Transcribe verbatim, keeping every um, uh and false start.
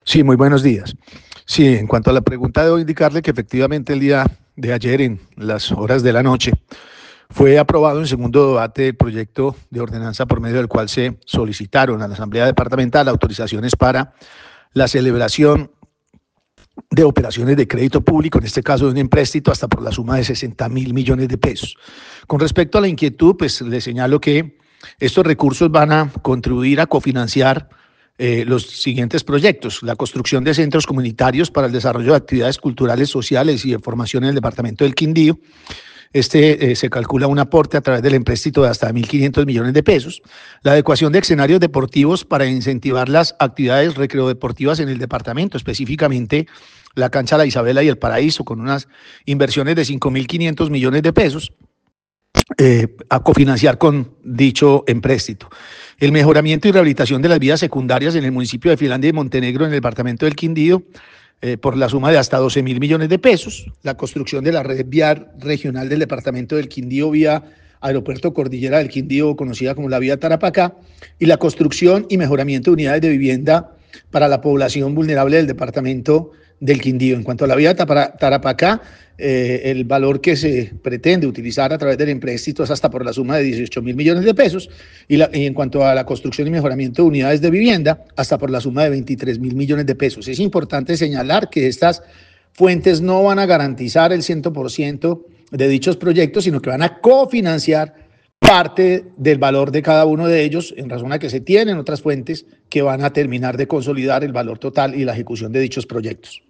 Sí, muy buenos días. Sí, en cuanto a la pregunta, debo indicarle que efectivamente el día de ayer, en las horas de la noche, fue aprobado en segundo debate el proyecto de ordenanza por medio del cual se solicitaron a la Asamblea Departamental autorizaciones para la celebración de operaciones de crédito público, en este caso de un empréstito hasta por la suma de sesenta mil millones de pesos. Con respecto a la inquietud, pues le señalo que estos recursos van a contribuir a cofinanciar eh, los siguientes proyectos: la construcción de centros comunitarios para el desarrollo de actividades culturales, sociales y de formación en el departamento del Quindío. Este eh, se calcula un aporte a través del empréstito de hasta mil quinientos millones de pesos. La adecuación de escenarios deportivos para incentivar las actividades recreodeportivas en el departamento, específicamente la cancha La Isabela y el Paraíso, con unas inversiones de cinco mil quinientos millones de pesos. Eh, a cofinanciar con dicho empréstito. El mejoramiento y rehabilitación de las vías secundarias en el municipio de Finlandia y Montenegro, en el departamento del Quindío, eh, por la suma de hasta doce mil millones de pesos. La construcción de la red vial regional del departamento del Quindío vía Aeropuerto Cordillera del Quindío, conocida como la vía Tarapacá, y la construcción y mejoramiento de unidades de vivienda para la población vulnerable del departamento del Quindío. En cuanto a la vía Tarapacá, eh, el valor que se pretende utilizar a través del empréstito es hasta por la suma de dieciocho mil millones de pesos, y, la, y en cuanto a la construcción y mejoramiento de unidades de vivienda, hasta por la suma de veintitrés mil millones de pesos. Es importante señalar que estas fuentes no van a garantizar el cien por ciento de dichos proyectos, sino que van a cofinanciar parte del valor de cada uno de ellos, en razón a que se tienen otras fuentes que van a terminar de consolidar el valor total y la ejecución de dichos proyectos.